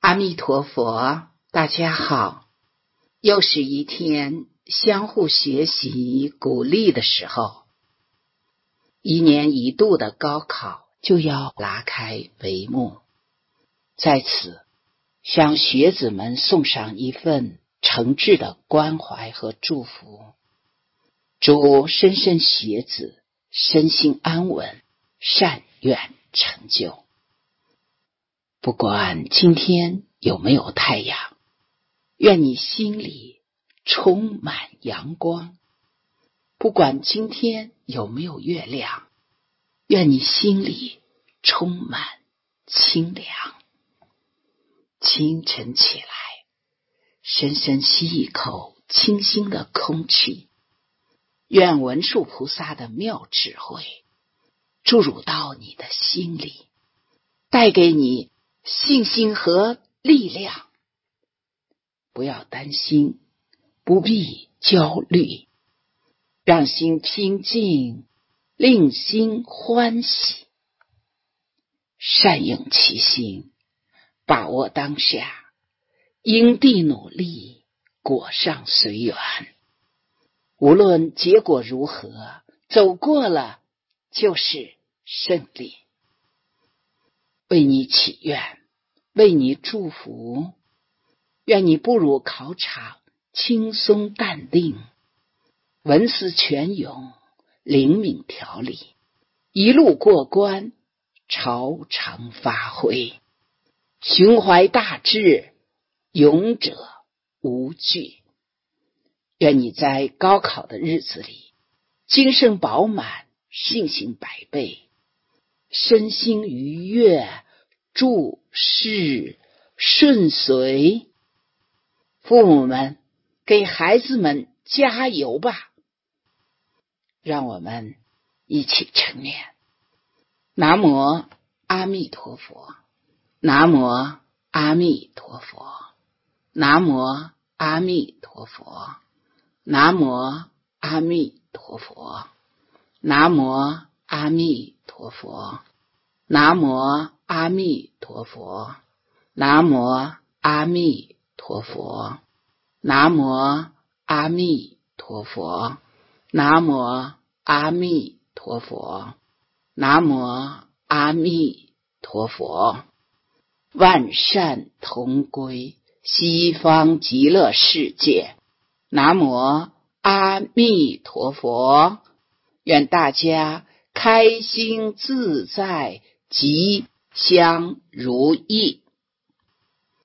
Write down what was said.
阿弥陀佛，大家好，又是一天相互学习鼓励的时候。一年一度的高考就要拉开帷幕，在此向学子们送上一份诚挚的关怀和祝福，祝莘莘学子身心安稳，善愿成就。不管今天有没有太阳，愿你心里充满阳光；不管今天有没有月亮，愿你心里充满清凉。清晨起来，深深吸一口清新的空气，愿文殊菩萨的妙智慧注入到你的心里，带给你信心和力量。不要担心，不必焦虑，让心平静，令心欢喜。善用其心，把握当下，因地努力，果上随缘。无论结果如何，走过了就是胜利。为你祈愿，为你祝福，愿你步入考场轻松淡定，文思泉涌，灵敏条理，一路过关，超常发挥，胸怀大志，勇者无惧。愿你在高考的日子里精神饱满，信心百倍，身心愉悦，诸事顺遂。父母们，给孩子们加油吧！让我们一起称念：南无阿弥陀佛，南无阿弥陀佛，南无阿弥陀佛，南无阿弥陀佛，南无阿弥陀佛，南无阿弥陀佛，南无阿弥陀佛，南无阿弥陀佛，南无阿弥陀佛，南无阿弥陀佛。万善同归，西方极乐世界。南无阿弥陀佛。愿大家开心自在，吉祥如意。